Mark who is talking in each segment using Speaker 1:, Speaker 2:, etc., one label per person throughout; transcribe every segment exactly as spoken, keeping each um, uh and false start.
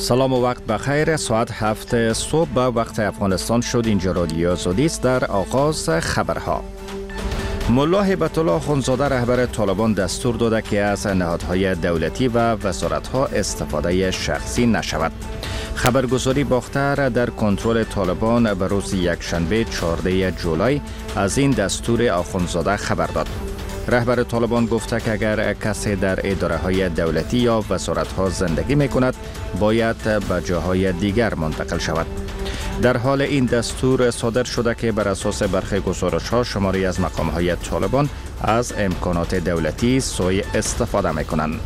Speaker 1: سلام و وقت بخیر. ساعت هفت صبح به وقت افغانستان شد. اینجا رادیو آزادی است. در آغاز خبرها، ملا هیبت الله اخندزاده رهبر طالبان دستور داده که از نهادهای دولتی و وزارتها استفاده شخصی نشود. خبرگزاری باختر در کنترل طالبان به روز یکشنبه چهاردهم جولای از این دستور اخندزاده خبر داد. رهبر طالبان گفته که اگر کسی در اداره های دولتی یا وزارت ها زندگی می کند باید به جاهای دیگر منتقل شود. در حال این دستور صادر شده که بر اساس برخی گزارش ها شماری از مقام های طالبان از امکانات دولتی سوء استفاده می کنند.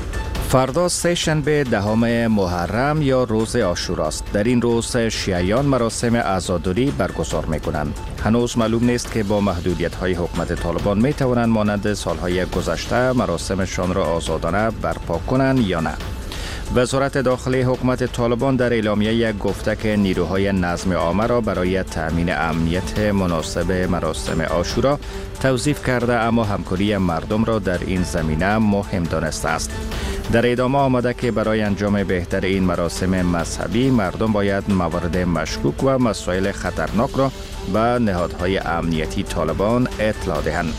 Speaker 1: فردا سه شنبه دهم محرم یا روز عاشورا است. در این روز شیعیان مراسم عزاداری برگزار می کنند. هنوز معلوم نیست که با محدودیت های حکومت طالبان می توانند مانند سالهای گذشته مراسمشان را آزادانه برپا کنند یا نه. وزارت داخلی حکومت طالبان در اعلامیه گفته که نیروهای نظم عامه را برای تأمین امنیت مناسب مراسم عاشورا توظیف کرده، اما همکاری مردم را در این زمینه مهم دانسته است. در ادامه آمده که برای انجام بهتر این مراسم مذهبی مردم باید موارد مشکوک و مسائل خطرناک را به نهادهای امنیتی طالبان اطلاع دهند.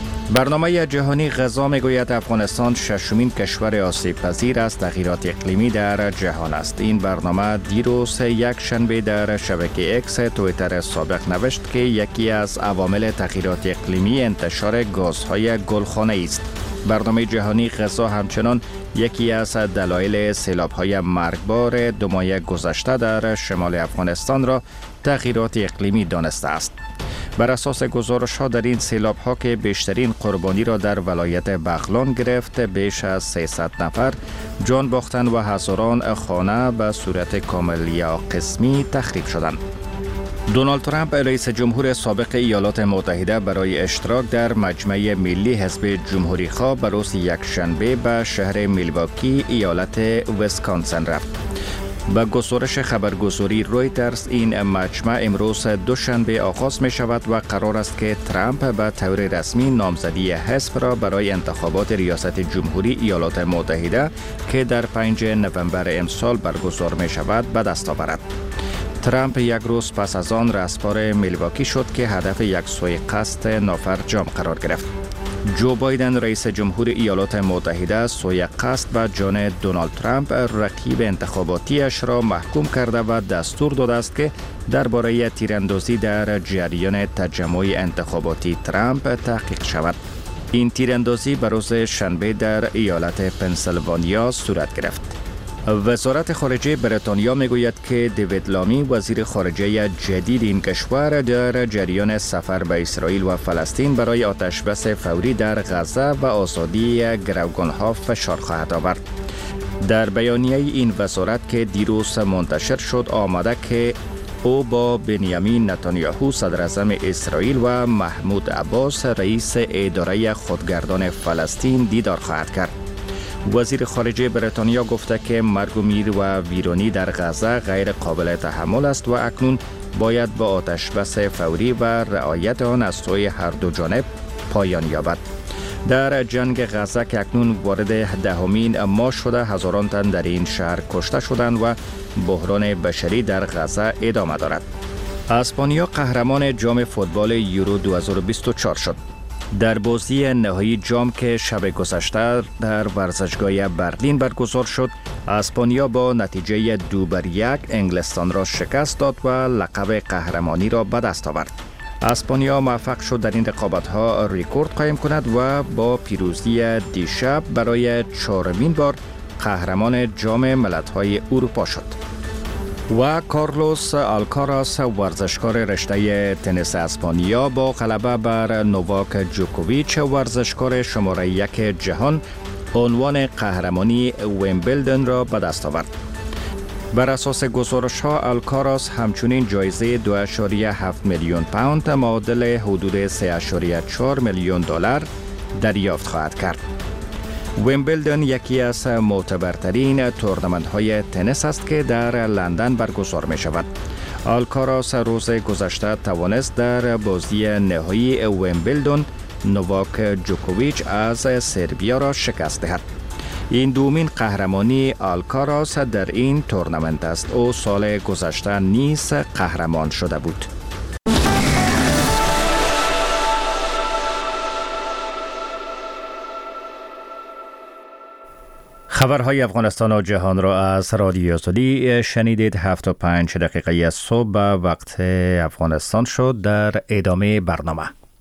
Speaker 1: برنامه جهانی غذا میگوید افغانستان ششمین کشور آسیب پذیر از تغییرات اقلیمی در جهان است. این برنامه دیروز یک شنبه در شبکه اکس توییتر سابق نوشت که یکی از عوامل تغییرات اقلیمی انتشار گازهای گلخانه‌ای است. برنامه جهانی غذا همچنان یکی از دلایل سیلاب‌های مرگبار دو ماه گذشته در شمال افغانستان را تغییرات اقلیمی دانسته است. بر اساس گزارش‌ها در این سیلاب‌ها که بیشترین قربانی را در ولایت بغلان گرفت، بیش از سیصد نفر جان باختند و هزاران خانه به صورت کامل یا قسمی تخریب شدند. دونالد ترامپ رئیس جمهور سابق ایالات متحده برای اشتراک در مجمع ملی حزب جمهوری‌خواه به روز یکشنبه به شهر میلواکی ایالت ویسکانسن رفت. با گزارش خبرگزاری رویترز این مجمع امروز دوشنبه آغاز می شود و قرار است که ترامپ به طور رسمی نامزدی حزب را برای انتخابات ریاست جمهوری ایالات متحده که در پنجم نوامبر امسال برگزار می شود به دست آورد. ترامپ یک روز پس از آن رهسپار میلواکی شد که هدف یک سوء قصد نافرجام قرار گرفت. جو بایدن رئیس جمهور ایالات متحده سوء قصد به جان دونالد ترامپ رقیب انتخاباتیش را محکوم کرده و دستور داده است که درباره تیراندازی در جریان تجمع انتخاباتی ترامپ تحقیق شود. این تیراندازی به روز شنبه در ایالت پنسیلوانیا صورت گرفت. وزارت خارجه بریتانیا میگوید که دیوید لامی وزیر خارجه جدید این کشور در جریان سفر به اسرائیل و فلسطین برای آتشبس فوری در غزه و آزادی گروگانها فشار خواهد آورد. در بیانیه این وزارت که دیروز منتشر شد آمده که او با بنیامین نتانیاهو صدر اعظم اسرائیل و محمود عباس رئیس اداره خودگردان فلسطین دیدار خواهد کرد. وزیر خارجه بریتانیا گفته که مرگ و میر و ویرانی در غزه غیر قابل تحمل است و اکنون باید با آتشبس فوری و رعایت آن از سوی هر دو جانب پایان یابد. در جنگ غزه که اکنون وارد دهمین ماه شده، هزاران تن در این شهر کشته شدند و بحران بشری در غزه ادامه دارد. اسپانیا قهرمان جام فوتبال یورو دو هزار و بیست و چهار شد. در بازی نهایی جام که شب گذشته در ورزشگاه برلین برگزار شد، اسپانیا با نتیجه دو بر یک انگلستان را شکست داد و لقب قهرمانی را به دست آورد. اسپانیا موفق شد در این رقابت‌ها رکورد قائم کند و با پیروزی دیشب برای چهارمین بار قهرمان جام ملت‌های اروپا شد. و کارلوس آلکاراس ورزشکار رشته تنیس اسپانیا با غلبه بر نوواک جوکوویچ ورزشکار شماره یک جهان عنوان قهرمانی ویمبلدن را به دست آورد. بر اساس گزارش‌ها آلکاراس همچنین جایزه دو ممیز هفت میلیون پوند معادل حدود سه ممیز چهار میلیون دلار دریافت خواهد کرد. ویمبلدن یکی از معتبرترین تورنمنت‌های تنیس است که در لندن برگزار می شود. آلکاراس روز گذشته توانست در بازی نهایی ویمبلدن نوواک جوکوویچ از سربیا را شکست دهد. این دومین قهرمانی آلکاراس در این تورنمنت است. او سال گذشته نیز قهرمان شده بود. خبرهای افغانستان و جهان را از رادیو سعودی شنیدید. هفت و پنج دقیقه صبح وقت افغانستان شد. در ادامه برنامه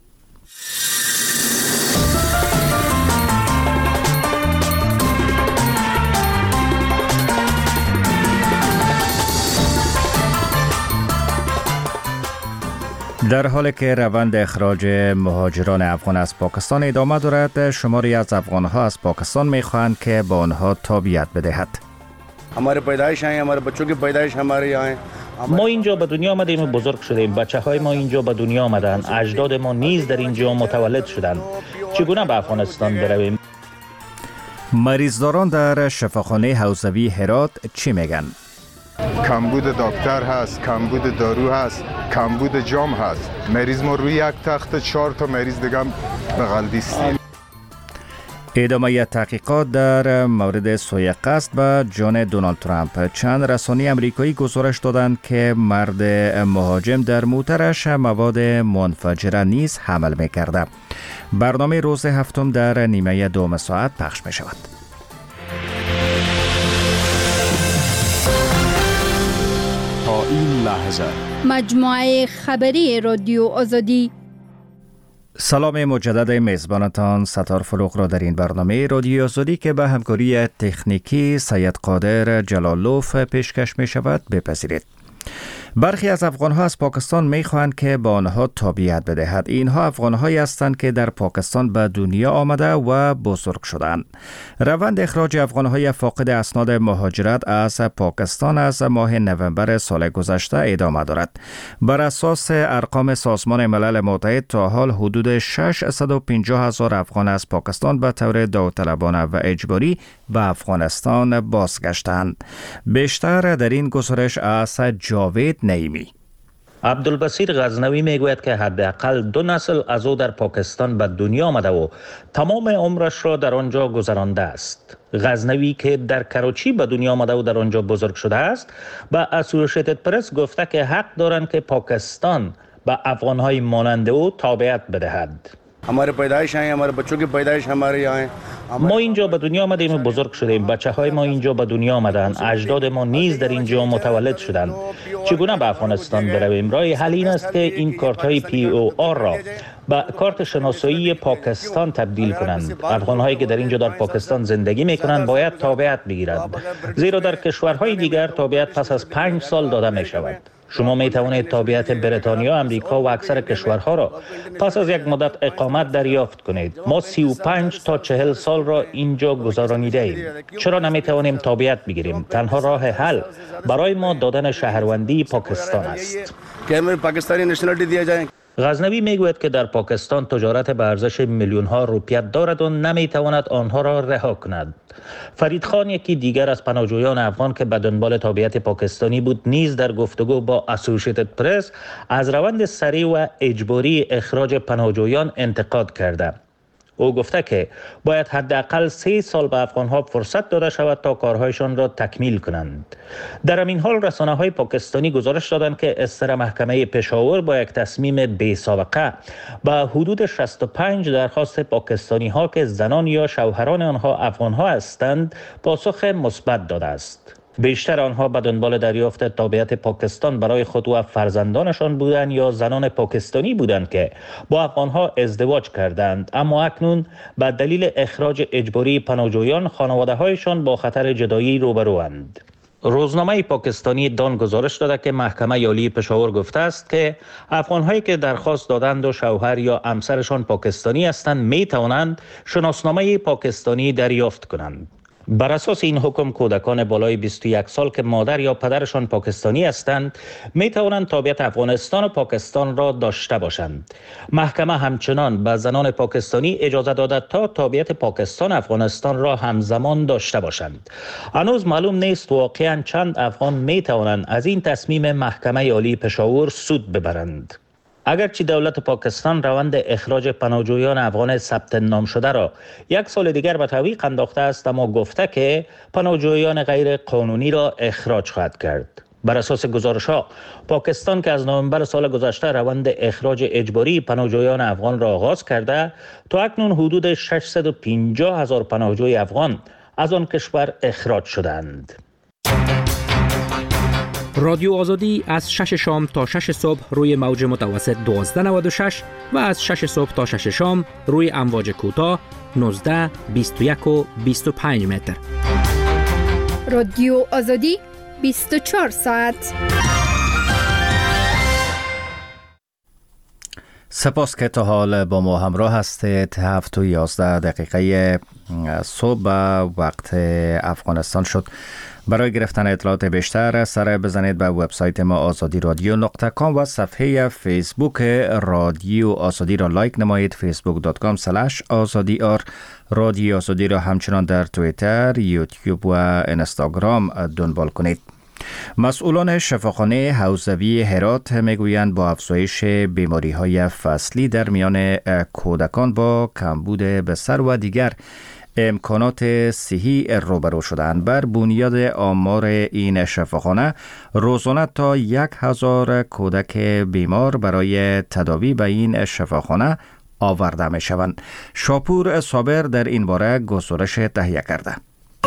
Speaker 1: در حالی که روند اخراج مهاجران افغان از پاکستان ادامه دارد، شماری از افغان‌ها از پاکستان می‌خواهند که با آنها تابعیت بدهد.
Speaker 2: हमारे पैदाइश हैं, हमारे बच्चों की पैदाइश हमारे यहाँ है.
Speaker 3: ما اینجا به دنیا آمدیم و بزرگ شدیم. بچه‌های ما اینجا به دنیا آمدند. اجداد ما نیز در اینجا متولد شدند. چگونه به افغانستان برویم؟
Speaker 1: مریضداران در شفاخانه حوزوی هرات چی میگن؟
Speaker 4: کمبود دکتر هست، کمبود دارو هست، کمبود جام هست. مریض ما روی یک تخت، چهار تا مریض دیگه هم بغل دیستیم.
Speaker 1: ادامه تحقیقات در مورد سوء قصد به جان دونالد ترامپ. چند رسانه امریکایی گزارش دادند که مرد مهاجم در موترش مواد منفجره نیز حمل می‌کرده. برنامه روز هفتم در نیمه دوم ساعت پخش می‌شود.
Speaker 5: تا این لحظه
Speaker 6: مجموعه خبری رادیو آزادی.
Speaker 1: سلام مجدد میزبانتان ستار فروغ را در این برنامه رادیو آزادی که به همکاری تکنیکی سید قادر جلالوف پیشکش می شود بپذیرید. برخی از افغان‌ها از پاکستان می‌خواهند که با آنها تابعیت بدهد. اینها افغان‌هایی هستند که در پاکستان به دنیا آمده و بزرگ شدند. روند اخراج افغان‌های فاقد اسناد مهاجرت از پاکستان از ماه نوامبر سال گذشته ادامه دارد. بر اساس ارقام سازمان ملل متحد تا حال حدود ششصد و پنجاه هزار افغان از پاکستان به طور داوطلبانه و اجباری به افغانستان بازگشتند. بیشتر در این گزارش از جاوید نعیمی.
Speaker 3: عبدالبصیر غزنوی میگوید که حداقل دو نسل از او در پاکستان به دنیا آمده و تمام عمرش را در آنجا گذرانده است. غزنوی که در کراچی به دنیا آمده و در آنجا بزرگ شده است، به اسوسییتد پرس گفته که حق دارند که پاکستان به افغان‌های مانند او تابعیت بدهد.
Speaker 2: हमारे पैदाइश हैं, हमारे बच्चों की पैदाइश हमारे यहाँ है.
Speaker 3: ما اینجا به دنیا آمدیم و بزرگ شدیم. بچه‌های ما اینجا به دنیا آمدند. اجداد ما نیز در اینجا متولد شدند. چگونه به افغانستان برویم؟ راه حل این است که این کارت‌های پی او آر را به کارت شناسایی پاکستان تبدیل کنند. افغان‌هایی که در اینجا در پاکستان زندگی می‌کنند باید تابعیت بگیرند، زیرا در کشورهای دیگر تابعیت پس از پنج سال داده می‌شود. شما می توانید تابعیت بریتانیا، امریکا و اکثر کشورها را پس از یک مدت اقامت دریافت کنید. ما سی و پنج تا چهل سال را اینجا گذرانیده ایم. چرا نمی توانیم تابعیت بگیریم؟ تنها راه حل برای ما دادن شهروندی پاکستان است. غزنوی میگوید که در پاکستان تجارت به ارزش میلیون ها روپیه دارد و نمی تواند آنها را رها کند. فرید خان، یکی دیگر از پناهجویان افغان که به دنبال تابعیت پاکستانی بود، نیز در گفتگو با اسوسییتد پرس از روند سریع و اجباری اخراج پناهجویان انتقاد کرده. او گفته که باید حداقل سه سال به افغان‌ها فرصت داده شود تا کارهایشان را تکمیل کنند. در همین حال رسانه‌های پاکستانی گزارش دادند که استر محکمه پشاور با یک تصمیم بی سابقه به حدود شصت و پنج درخواست پاکستانی‌ها که زنان یا شوهران آنها افغان‌ها هستند پاسخ مثبت داده است. بیشتر آنها به دنبال دریافت تابعیت پاکستان برای خود و فرزندانشان بودند یا زنان پاکستانی بودند که با افغانها ازدواج کردند، اما اکنون به دلیل اخراج اجباری پناهجویان خانواده‌هایشان با خطر جدایی روبروند. روزنامه پاکستانی دان گزارش داده که محکمه عالی پشاور گفته است که افغان‌هایی که درخواست دادند و شوهر یا همسرشان پاکستانی هستند می توانند شناسنامه پاکستانی دریافت کنند. بر اساس این حکم کودکان بالای بیست و یک سال که مادر یا پدرشان پاکستانی هستند می توانند تابعیت افغانستان و پاکستان را داشته باشند. محکمه همچنان به زنان پاکستانی اجازه داده تا تابعیت پاکستان افغانستان را همزمان داشته باشند. هنوز معلوم نیست واقعاً چند افغان می توانند از این تصمیم محکمه عالی پشاور سود ببرند. اگرچه دولت پاکستان روند اخراج پناهجویان افغان ثبت نام شده را یک سال دیگر به تعویق انداخته است، اما گفته که پناهجویان غیر قانونی را اخراج خواهد کرد. بر اساس گزارش‌ها، پاکستان که از نوامبر سال گذشته روند اخراج اجباری پناهجویان افغان را آغاز کرده، تا اکنون حدود ششصد و پنجاه هزار پناهجوی افغان از آن کشور اخراج شدند.
Speaker 7: رادیو آزادی از شش شام تا شش صبح روی موج متوسط دوازده نود و شش و از شش صبح تا شش شام روی امواج کوتاه نوزده، بیست و یک و بیست و پنج متر.
Speaker 6: رادیو آزادی بیست و چهار ساعت.
Speaker 1: سپاس که تا حال با ما همراه هستید. هفت و یازده دقیقه صبح وقت افغانستان شد. برای گرفتن اطلاعات بیشتر سر بزنید به وبسایت ما آزادی رادیو نقطه کام و صفحه فیسبوک رادیو آزادی را لایک نمایید. فیسبوک دات کام سلش آزادی آر. رادیو آزادی را همچنان در توییتر، یوتیوب و اینستاگرام دنبال کنید. مسئولان شفاخانه حوزوی هرات میگویند با افزایش بیماری‌های فصلی در میان کودکان با کمبود بستر و دیگر امکانات صحی روبرو شدند. بر بنیاد آمار این شفاخانه روزانه تا یک هزار کودک بیمار برای تداوی به این شفاخانه آورده می شوند. شاپور صابر در این باره گزارش تهیه کرده.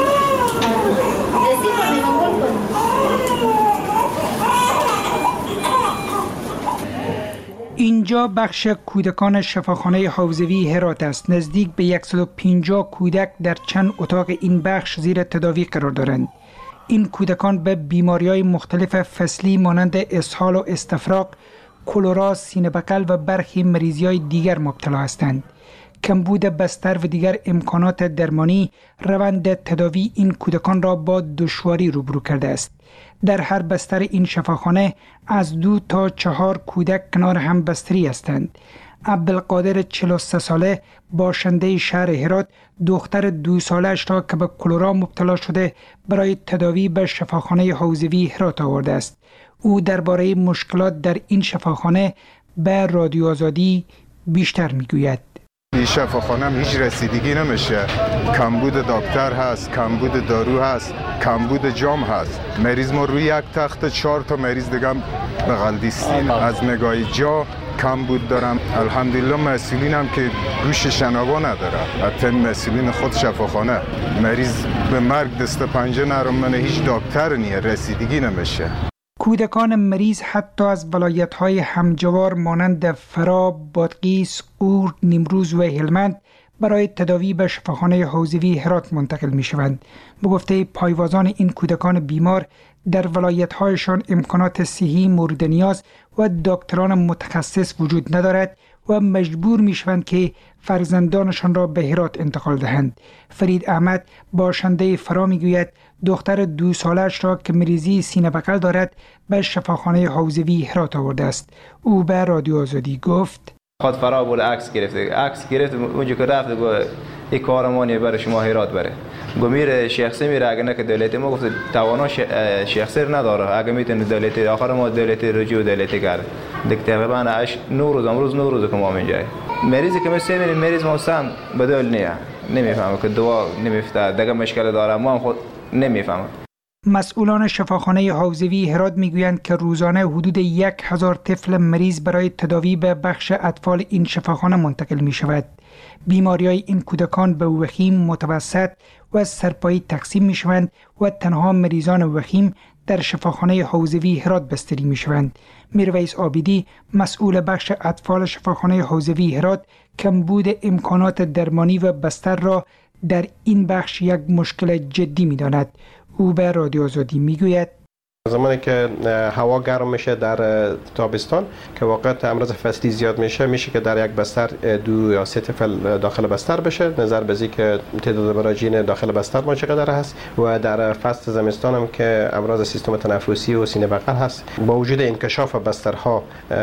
Speaker 8: اینجا بخش کودکان شفاخانه حوزوی هرات است. نزدیک به صد و پنجاه کودک در چند اتاق این بخش زیر تداوی قرار دارند. این کودکان به بیماری‌های مختلف فصلی مانند اسهال و استفراغ، کلرا، سینه بغل و برخی مریضی‌های دیگر مبتلا هستند. کمبود بستر و دیگر امکانات درمانی روند تداوی این کودکان را با دشواری روبرو کرده است. در هر بستر این شفاخانه از دو تا چهار کودک کنار هم بستری هستند. عبدالقادر چهل و سه ساله باشنده شهر هرات دختر دو سالش را که به کلرا مبتلا شده برای تداوی به شفاخانه حوزوی هرات آورده است. او درباره مشکلات در این شفاخانه به رادیو آزادی بیشتر میگوید.
Speaker 4: این شفاخانه هم هیچ رسیدگی نمیشه. کمبود دکتر هست، کمبود دارو هست، کمبود جام هست. مریض ما روی یک تخت چهار تا مریض دیگه بغل دیستیم. از نگاه جا کمبود دارم. الحمدلله مسئولین هم که گوش شنوا نداره. حتی مسئولین خود شفاخانه مریض به مرگ دست پنجه نرم منه، هیچ دکتر نیه، رسیدگی نمیشه.
Speaker 8: کودکان مریض حتی از ولایت‌های همجوار مانند فرا، بادغیس، اور، نیمروز و هلمند برای تداوی به شفاخانه حوزوی هرات منتقل می‌شوند. به گفته پایوازان این کودکان بیمار در ولایت‌هایشان امکانات صحی مورد نیاز و دکتران متخصص وجود ندارد و مجبور می‌شوند که فرزندانشان را به هرات انتقال دهند. فرید احمد باشنده فرا میگوید دختر دو سالش را که مریضی سینه بغل دارد به شفاخانه حوزوی هرات آورده است. او به رادیو آزادی گفت
Speaker 9: خود فرا بود عکس گرفته عکس گرفت اونجا که رفت گفت این کارمانی برای شما هرات بره. گفت میره شخصی میره، اگه نه که دولتی. ما گفت توانا شخصی نداره، اگه میتونه دولتی. آخر ما دولتی رجوع دولتی کرد. دیگه تقریبا اش نو روز امروز نو روز که ما اینجا مریضی که مثل این مریض ما سم بدل نیه، نمیفهمه که دوا نمیفته، دیگه مشکل داره، ما هم خود نمیفهمه.
Speaker 8: مسئولان شفاخانه حوزوی هرات میگویند که روزانه حدود یک هزار طفل مریض برای تداوی به بخش اطفال این شفاخانه منتقل می شود. بیماری‌های این کودکان به وخیم، متوسط و سرپایی تقسیم می شوند و تنها مریضان وخیم در شفاخانه حوزوی هرات بستری می شوند. میرویس عابدی مسئول بخش اطفال شفاخانه حوزوی هرات کمبود امکانات درمانی و بستر را در این بخش یک مشکل جدی می داند. او به رادیو آزادی می گوید
Speaker 10: زمانی که هوا گرم میشه در تابستان که واقعا امراض فصلی زیاد میشه میشه که در یک بستر دو یا سه طفل داخل بستر بشه. نظر به اینکه که تعداد مراجعین داخل بستر ما چقدر هست و در فصل زمستان هم که امراض سیستم تنفسی و سینه بغل هست. با وجود انکشاف بسترها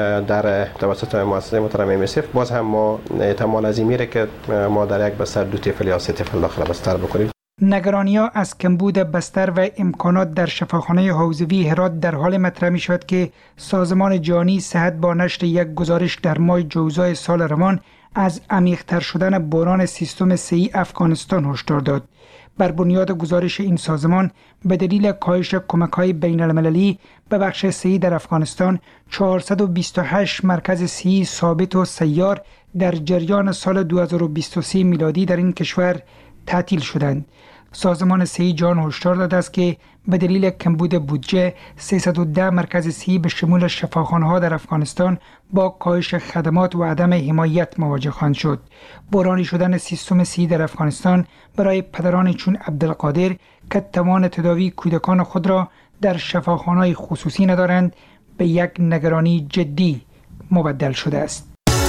Speaker 10: در توسط مؤسسه محترم ام اس اف باز هم ما احتمال از این میره که ما در یک بستر دو طفل یا سه طفل داخل بستر بکنیم.
Speaker 8: نگرانی‌ها از کمبود بستر و امکانات در شفاخانه حوزوی هرات در حال مطرح می شود که سازمان جهانی صحت با نشر یک گزارش در ماه جوزای سال روان از عمیق‌تر شدن بحران سیستم صحی افغانستان هشدار داد. بر بنیاد گزارش این سازمان به دلیل کاهش کمک‌های بین‌المللی به بخش صحی در افغانستان چهارصد و بیست و هشت مرکز صحی ثابت و سیار در جریان سال دو هزار و بیست و سه میلادی در این کشور تعطیل شدند. سازمان صحی جهان هشدار داده است که به دلیل کمبود بودجه سیصد و ده مرکز صحی به شمول شفاخانه‌ها در افغانستان با کاهش خدمات و عدم حمایت مواجه خواهند شد. بحرانی شدن سیستم صحی در افغانستان برای پدران چون عبدالقادر که توان تداوی کودکان خود را در شفاخانه‌های خصوصی ندارند به یک نگرانی جدی مبدل شده است.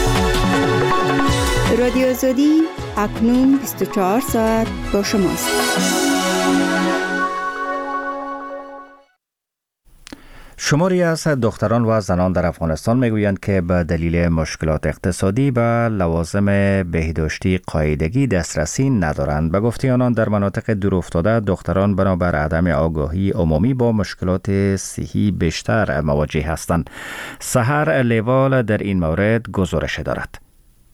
Speaker 11: رادیو آزادی اکنون بیست و چهار ساعت با شماست.
Speaker 1: شماری از دختران و زنان در افغانستان میگویند که به دلیل مشکلات اقتصادی به لوازم بهداشتی قاعدگی دسترسی ندارند. به گفته آنان در مناطق دورافتاده دختران بنابر عدم آگاهی عمومی با مشکلات صحی بیشتر مواجه هستند. سحر لیوال در این مورد گزارش دارد.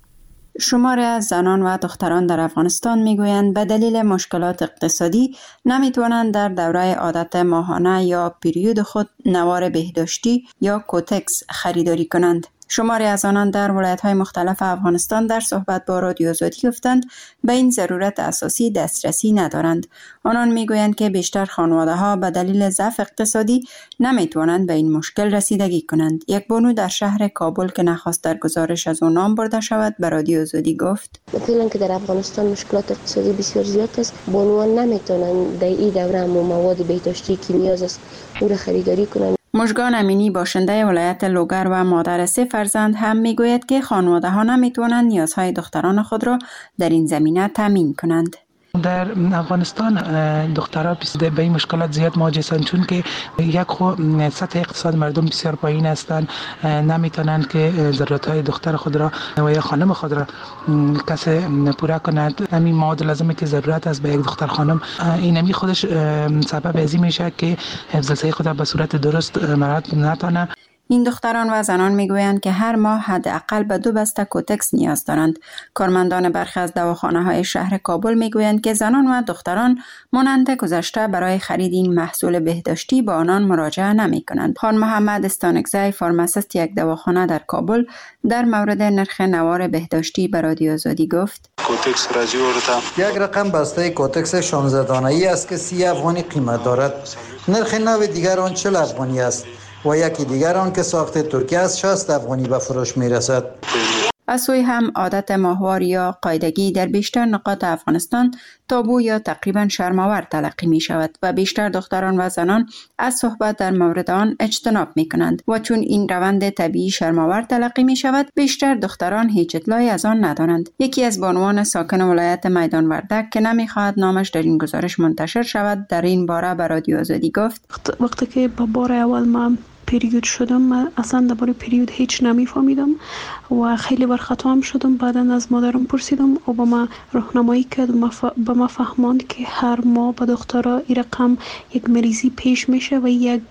Speaker 12: شماری از زنان و دختران در افغانستان میگویند به دلیل مشکلات اقتصادی نمیتوانند در دوره عادت ماهانه یا پیریود خود نوار بهداشتی یا کوتکس خریداری کنند. شماری از آنان در ولایت‌های مختلف افغانستان در صحبت با رادیو آزادی گفتند به این ضرورت اساسی دسترسی ندارند. آنان میگویند که بیشتر خانواده‌ها به دلیل ضعف اقتصادی نمیتوانند به این مشکل رسیدگی کنند. یک بانو در شهر کابل که نخواست در گزارش از او نام برده شود به رادیو آزادی گفت:
Speaker 13: مثلا که در افغانستان مشکلات اقتصادی بسیار زیاد است، بانوان نمیتونند در این دوره مواد بهداشتی که نیاز است او را خریداری کنند.
Speaker 12: مژگان امینی باشنده ولایت لوگر و مادر سه فرزند هم میگوید که خانواده ها نمیتوانند نیازهای دختران خود را در این زمینه تامین کنند.
Speaker 14: در افغانستان دخترها به این مشکلات زیاد مواجه هستند، چون که یک خو سطح اقتصاد مردم بسیار پایین هستند، نمیتونند که ضرورتهای دختر خود را و یا خانم خود را کسی پورا کند. همین مواد لازمه که ضرورت است به یک دختر خانم، این همی خودش سبب ازی میشه که حفظ صحی خود به صورت درست مراعات نتونه.
Speaker 12: این دختران و زنان میگویند که هر ماه حداقل به دو بسته کوتکس نیاز دارند. کارمندان برخی از دواخانه‌های شهر کابل میگویند که زنان و دختران مانند گذشته برای خرید این محصول بهداشتی به آنان مراجعه نمی‌کنند. خان محمد استانکزی فارماسیست یک دواخانه در کابل در مورد نرخ نوار بهداشتی به رادیو آزادی گفت:
Speaker 15: کوتکس یک رقم بسته کوتکس شانزده دانه‌ای است که سی افغانی قیمت دارد. نرخ نو دیگر آن چهل افغانی است و یکی دیگر آن که ساخت ترکیه است شصت افغانی به فروش می رسد.
Speaker 12: از سوی هم عادت ماهوار یا قاعدگی در بیشتر نقاط افغانستان تابو یا تقریبا شرم‌آور تلقی می شود و بیشتر دختران و زنان از صحبت در مورد آن اجتناب می کنند و چون این روند طبیعی شرم‌آور تلقی می شود بیشتر دختران هیچ اطلاعی از آن ندارند. یکی از بانوان ساکن ولایت میدان وردک که نمی خواهد نامش در این گزارش منتشر شود در این باره به رادیو آزادی گفت:
Speaker 16: وقتی که با بار اول من پریود شدم، من اصلا درباره پریود هیچ نمیفهمیدم و خیلی بر خطا هم شدم. بعدا از مادرم پرسیدم و با ما راهنمایی کرد، به ما فهماند که هر ماه به دخترها این رقم یک مریضی پیش میشه و یک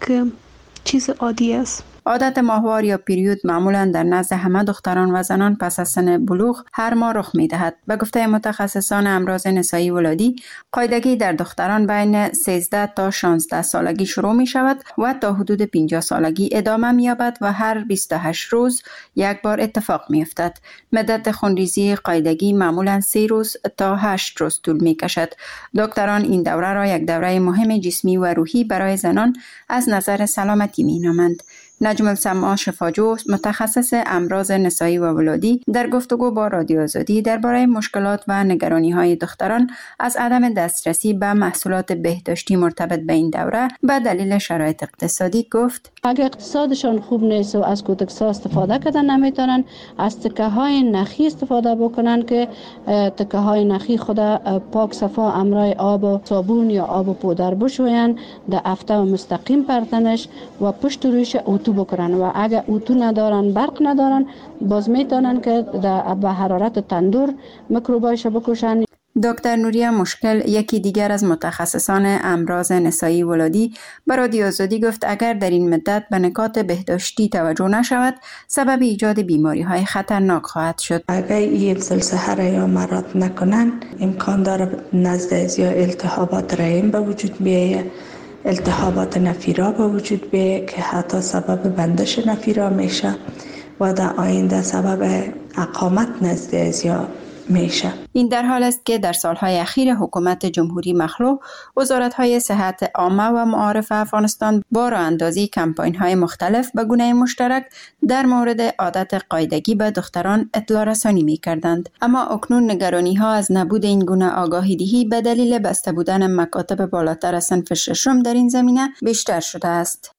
Speaker 16: چیز عادی است.
Speaker 12: عادت ماهوار یا پیریود معمولا در نزد همه دختران و زنان پس از سن بلوغ هر ماه رخ می‌دهد. به گفته متخصصان امراض نسایی ولادی، قاعدگی در دختران بین سیزده تا شانزده سالگی شروع می شود و تا حدود پنجاه سالگی ادامه می‌یابد و هر بیست و هشت روز یک بار اتفاق می‌افتد. مدت خونریزی قاعدگی معمولا سه روز تا هشت روز طول می‌کشد. دکتران این دوره را یک دوره مهم جسمی و روحی برای زنان از نظر سلامتی می‌نامند. نجم السما شفاجو متخصص امراض نسایی و ولادی در گفتگو با رادیو آزادی درباره مشکلات و نگرانی‌های دختران از عدم دسترسی به محصولات بهداشتی مرتبط به این دوره به دلیل شرایط اقتصادی گفت:
Speaker 17: اگر اقتصادشان خوب نیست و از کوتکس‌ها استفاده کردن نمیتونن، از تکه‌های نخی استفاده بکنن که تکه‌های نخی خود پاک صفا امرای آب و صابون یا آب و پودر بشوین، در هفته مستقیم پرتنش و پشت رویش اتو بکنن و اگر اتو ندارن، برق ندارن، باز میتونن که به حرارت تندور میکروبایش بکشن.
Speaker 12: دکتر نوریه مشکل، یکی دیگر از متخصصان امراض نسایی ولادی، به رادیو آزادی گفت اگر در این مدت به نکات بهداشتی توجه نشود، سبب ایجاد بیماری های خطرناک خواهد شد.
Speaker 18: اگر این سلسله را یا مراد نکنن، امکان داره نزد یا التهابات رحم به وجود بیاید، التهابات نفیرا به وجود بیاید که حتی سبب بندش نفیرا میشه و در آینده سبب اقامت نزد ازیا میشه.
Speaker 12: این در حال است که در سالهای اخیر حکومت جمهوری مخلوع، وزارت‌های صحت عامه و معارف افغانستان با راه اندازی کمپاین‌های مختلف به گونه مشترک در مورد عادت قاعدگی به دختران اطلاع رسانی می‌کردند. اما اکنون نگرانی‌ها از نبود این گونه آگاهی دهی به دلیل بسته بودن مکاتب بالاتر از صنف ششم در این زمینه بیشتر شده است.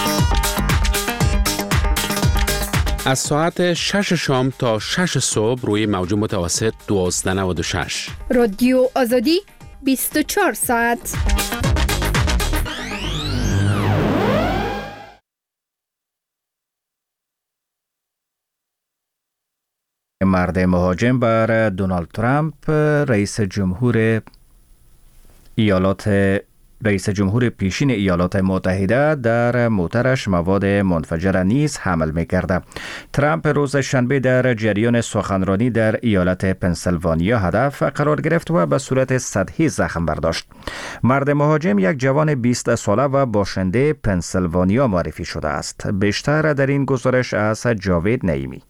Speaker 5: از ساعت شش شام تا شش صبح روی موج متوسط دوازده نود و شش.
Speaker 6: رادیو آزادی بیست و چهار ساعت.
Speaker 1: مرد مهاجم بر دونالد ترامپ، رئیس جمهور ایالات رئیس جمهور پیشین ایالات متحده، در موترش مواد منفجره نیز حمل می‌کرد. ترامپ روز شنبه در جریان سخنرانی در ایالت پنسیلوانیا هدف قرار گرفت و به صورت سطحی زخم برداشت. مرد مهاجم یک جوان بیست ساله و باشنده پنسیلوانیا معرفی شده است. بیشتر در این گزارش از جاوید نعیمی.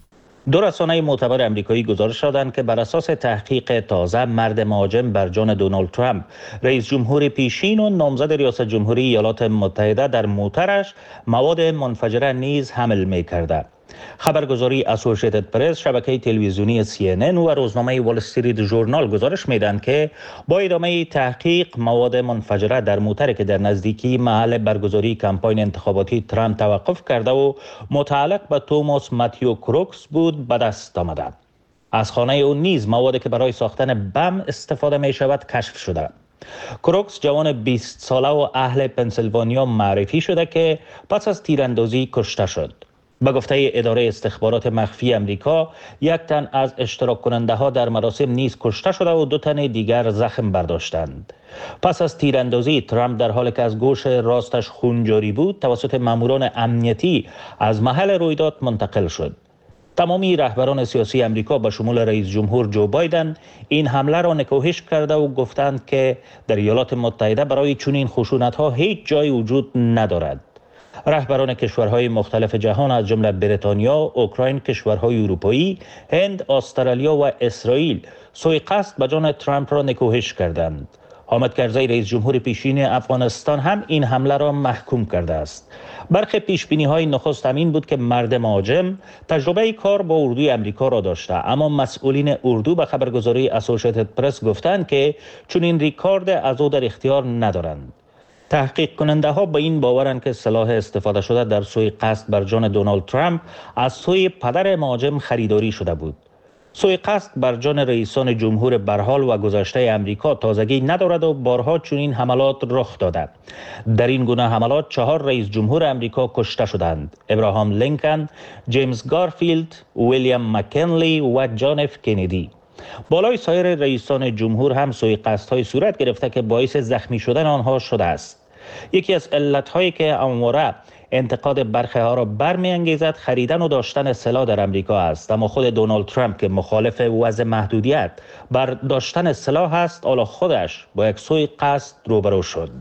Speaker 3: دو رسانه معتبر امریکایی گزارش دادند که بر اساس تحقیق تازه، مرد مهاجم بر جان دونالد ترامپ، رئیس جمهور پیشین و نامزد ریاست جمهوری ایالات متحده، در موترش مواد منفجره نیز حمل می‌کرد. خبرگزاری اسوسییتد پرس، شبکه تلویزیونی سی ان ان و روزنامه وال استریت ژورنال گزارش میدن که با ادامه تحقیق، مواد منفجره در موتری که در نزدیکی محل برگزاری کمپاین انتخاباتی ترامپ توقف کرده و متعلق به توماس ماتیو کروکس بود به دست آمده. از خانه او نیز موادی که برای ساختن بم استفاده می شود کشف شده. کروکس جوان بیست ساله و اهل پنسیلوانیا معرفی شده که پس از تیراندازی کشته شد. به گفته اداره استخبارات مخفی امریکا، یک تن از اشتراک کننده ها در مراسم نیز کشته شده و دو تن دیگر زخم برداشتند. پس از تیراندازی، ترامپ در حالی که از گوش راستش خون جاری بود، توسط ماموران امنیتی از محل رویداد منتقل شد. تمامی رهبران سیاسی امریکا به شمول رئیس جمهور جو بایدن این حمله را نکوهش کرده و گفتند که در ایالات متحده برای چنین خشونت‌ها هیچ جای وجود ندارد. رهبران کشورهای مختلف جهان از جمله بریتانیا، اوکراین، کشورهای اروپایی، هند، استرالیا و اسرائیل سوء قصد به جان ترامپ را نکوهش کردند. حامد کرزی، رئیس جمهور پیشین افغانستان، هم این حمله را محکوم کرده است. برخی پیشبینی‌های نخست همین بود که مرد مهاجم تجربه کار با اردوی امریکا را داشته، اما مسئولین اردو به خبرگزاری اسوسییتد پرس گفتند که چنین ریکارد از او در اختیار ندارند. تحقیق کننده ها به این باورند که سلاح استفاده شده در سوی قصد بر جان دونالد ترامپ از سوی پدر مهاجم خریداری شده بود. سوی قصد بر جان رئیسان جمهور برحال و گذشته امریکا تازگی ندارد و بارها چنین حملات رخ داده. در این گونه حملات چهار رئیس جمهور امریکا کشته شدند: ابراهام لینکن، جیمز گارفیلد، ویلیام مکنلی و جان اف کندی. بالای سایر رئیسان جمهور هم سوی قصدهای صورت گرفته که باعث زخمی شدن آنها شده است. یکی از علتهایی که همواره انتقاد برخی ها را برمی‌انگیزد خریدن و داشتن سلاح در امریکا است، اما خود دونالد ترامپ که مخالف وضع محدودیت بر داشتن سلاح است، حالا خودش با یک سوی قصد روبرو شد.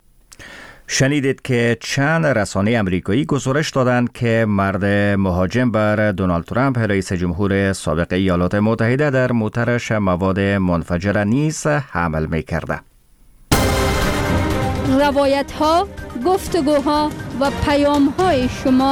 Speaker 1: شنیدید که چند رسانه امریکایی گزارش دادند که مرد مهاجم بر دونالد ترامپ، رئیس جمهور سابق ایالات متحده، در موترش مواد منفجره نیز حمل می‌کرد.
Speaker 6: روایت ها، گفتگوها و پیام های شما.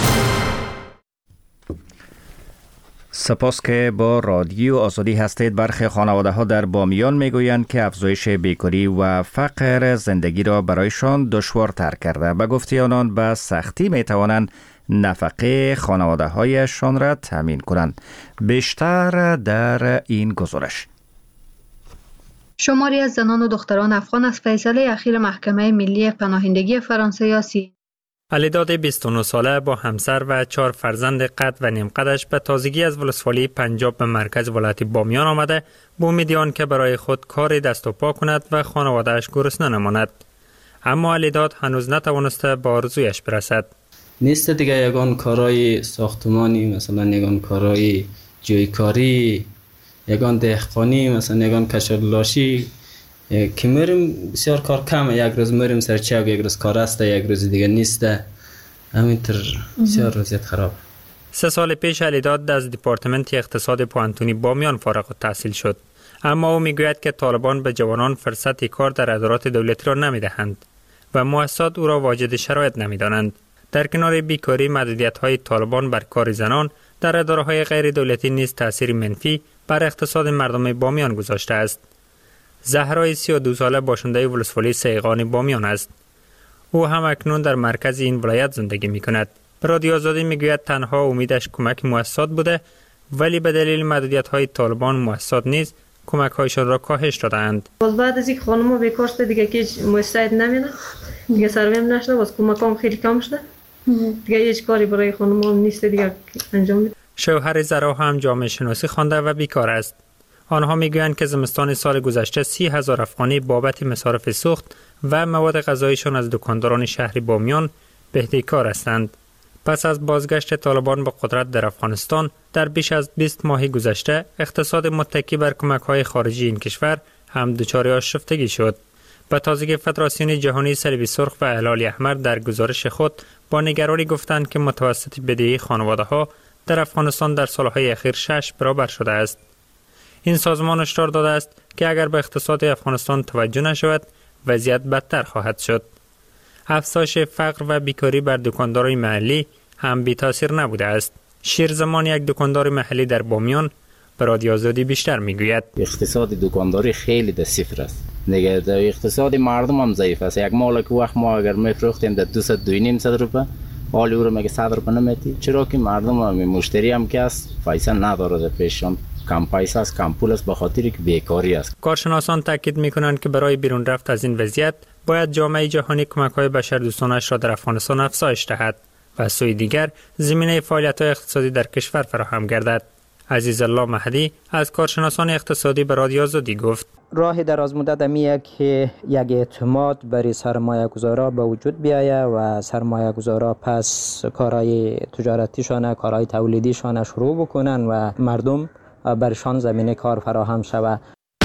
Speaker 1: سپاس که با رادیو آزادی هستید. برخی خانواده ها در بامیان میگویند که افزایش بیکاری و فقر زندگی را برایشان دشوارتر کرده. به گفته آنان به سختی می توانند نفقه خانواده هایشان را تامین کنند. بیشتر در این گزارش.
Speaker 19: شماری از زنان و دختران افغان از فیصله اخیر محکمه ملی پناهندگی فرانسه یا سی علیداد بیست و نه ساله با همسر و چهار فرزند قد و نیم قدش به تازگی از ولسوالی پنجاب به مرکز ولایت بامیان آمده با امید آن که برای خود کار دست و پا کند و خانواده‌اش گرسنه نماند. اما علیداد هنوز نتوانسته به آرزویش برسد.
Speaker 20: نیست دیگه یگان کارهای ساختمانی، مثلا یگان کارهای جویکاری، یگان دهقانی، مثلا یگان کشاورزی که میریم بسیار کار کمه. یک روز میریم سر چوب، یک روز کار است، یک روز دیگه نیست. همینطور بسیار وضعیت خراب.
Speaker 19: سه سال پیش علیداد از دپارتمنت اقتصاد پوهنتون بامیان فارغ التحصیل شد. اما او میگوید که طالبان به جوانان فرصت کار در ادارات دولتی را نمیدهند و مؤسسات او را واجد شرایط نمیدانند. در کنار بیکاری، محدودیت‌های طالبان بر کار زنان در اداره‌های غیر دولتی نیز تأثیر منفی بر اقتصاد مردم بامیان گذاشته است. زهرای سی و دو ساله باشنده ولسوالی سیغان بامیان است. او هم اکنون در مرکز این ولایت زندگی می‌کند. به رادیو آزادی میگوید تنها امیدش کمک مؤسسات بوده، ولی به دلیل محدودیت‌های طالبان مؤسسات نیز کمک‌هایشان را کاهش دادند.
Speaker 21: باز بعد از اینکه خانم‌ها بیکار شده دیگه که مستعد نمی‌بینه، دیگه سرویم نشده، باز کمکام خیلی کم شده. دیگه هیچ کاری برای خانم‌ها نیست دیگه انجام بده.
Speaker 19: شوهر زرا هم جامعه شناسی خوانده و بیکار است. آنها میگویند که زمستان سال گذشته سی هزار افغانی بابت مصارف سوخت و مواد غذاییشان از دکانداران شهر بامیان بهدهکار هستند. پس از بازگشت طالبان به قدرت در افغانستان در بیش از بیست ماه گذشته اقتصاد متکی بر کمک‌های خارجی این کشور هم دچار آشفتگی شد. به تازگی فدراسیون جهانی صلیب سرخ و هلال احمر در گزارش خود با نگرانی گفتند که متوسط بدهی خانواده‌ها در افغانستان در سالهای اخیر شش برابر شده است. این سازمان هشدار داده است که اگر به اقتصاد افغانستان توجه نشود وضعیت بدتر خواهد شد. افزایش فقر و بیکاری بر دکانداران محلی هم بی تاثیر نبوده است. شیرزمان، یک دکاندار محلی در بامیان، به رادیو آزادی بیشتر میگوید
Speaker 22: اقتصاد دکانداری خیلی در صفر است. نگه اقتصاد مردم هم ضعیف است. یک مال که وقت ما اگر میفروختیم در دویست دو و نیم صد روپیه، حالی او رو مگه صد روپیه نمیتی؟ چرا که مردم هم مشتری هم که است پیسه نداره، در پیششان کم پیسه است، کم پول است، به خاطر که بیکاری است.
Speaker 19: کارشناسان تاکید میکنند که برای بیرون رفت از این وضعیت باید جامعه جهانی کمک‌های بشردوستانش را در افغانستان افزایش دهد و از سوی دیگر زمینه فعالیت‌های اقتصادی در کشور فراهم گردد. عزیز الله مهدی از کارشناسان اقتصادی به رادیو آزادی گفت:
Speaker 23: راه دراز مدت میه که یک اعتماد برای سرمایه گذارا به وجود بیاید و سرمایه گذارا پس کارهای تجارتیشان، کارهای تولیدیشان شروع بکنن و مردم برشان زمینه کار فراهم شود.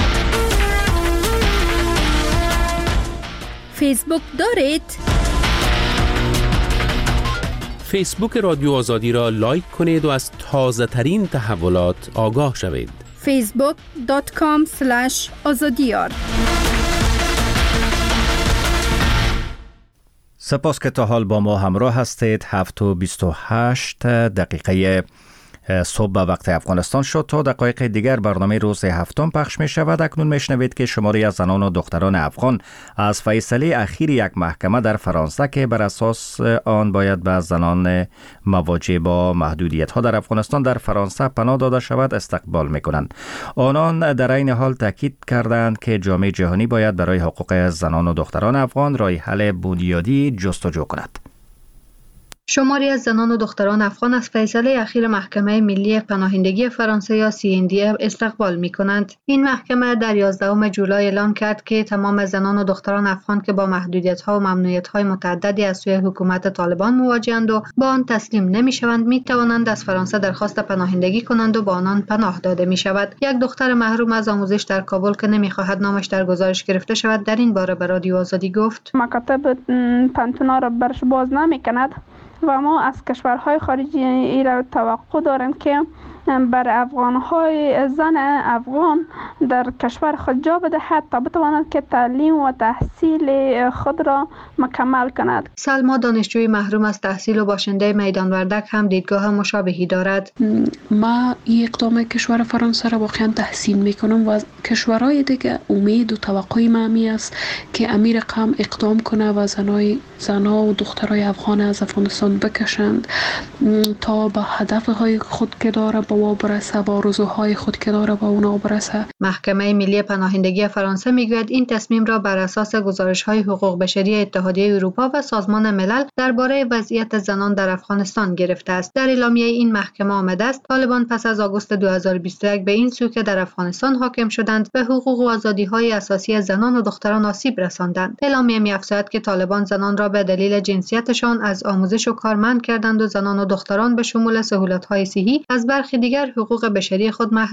Speaker 6: فیسبوک دارید؟
Speaker 5: فیسبوک رادیو آزادی را لایک کنید و از تازه ترین تحولات آگاه شوید.
Speaker 6: فیسبوک دات کام اسلش آزادیار.
Speaker 1: سپاس که تا حال با ما همراه هستید. هفت و بیست و هشت دقیقه صبح به وقت افغانستان شد. تا دقایق دیگر برنامه روز هفتم پخش می شود. اکنون می شنوید که شماری از زنان و دختران افغان از فیصله اخیر یک محکمه در فرانسه که بر اساس آن باید به زنان مواجه با محدودیت ها در افغانستان در فرانسه پناه داده شود استقبال می کنند. آنان در این حال تاکید کردند که جامعه جهانی باید برای حقوق زنان و دختران افغان راه حل بنیادی جستجو کند.
Speaker 24: شماری از زنان و دختران افغان از فیصله اخیر محکمه ملی پناهندگی فرانسه یا سی ان دی اف استقبال می کنند. این محکمه در یازدهم جولای اعلام کرد که تمام زنان و دختران افغان که با محدودیت‌ها و ممنوعیت‌های متعددی از سوی حکومت طالبان مواجه‌اند و با آن تسلیم نمی‌شوند می توانند از فرانسه درخواست پناهندگی کنند و با آنان پناه داده می شود. یک دختر محروم از آموزش در کابل که نمی‌خواهد نامش در گزارش گرفته شود در این باره به رادیو آزادی گفت:
Speaker 25: مکاتب پنتونا را برش باز نمی‌کند و ما از کشورهای خارجی ایران توقع داریم که بر افغانهای زن افغان در کشور خود جا بدهد تا بتواند که تعلیم و تحصیل خود را مکمل کند.
Speaker 24: سلما دانشجوی محروم از تحصیل و باشنده میدان وردک هم دیدگاه مشابهی دارد.
Speaker 16: ما این اقدام کشور فرانسه را واقعا تحسین میکنم و کشورهای دیگه امید و توقع معمی است که امیر قم اقدام کنه و زنای زنا و دخترای افغان از افغانستان بکشند تا به هدفهای خود که داره با برسه، با آرزوهای خود که داره با اونا برسه.
Speaker 24: محکمه ملی پناهندگی فرانسه میگوید این تصمیم را بر اساس گزارش‌های حقوق بشری اتحادیه اروپا و سازمان ملل درباره وضعیت زنان در افغانستان گرفته است. در اعلامیه این محکمه آمده است طالبان پس از آگوست دو هزار و بیست و یک به این سو که در افغانستان حاکم شدند به حقوق و آزادی‌های اساسی زنان و دختران آسیب رساندند. اعلامیه می‌افزاید که طالبان زنان را به دلیل جنسیتشان از آموزش و کار منع کردند و زنان و دختران به شمول سهولت‌های صحی از برخی دیگر حقوق بشری خود محروم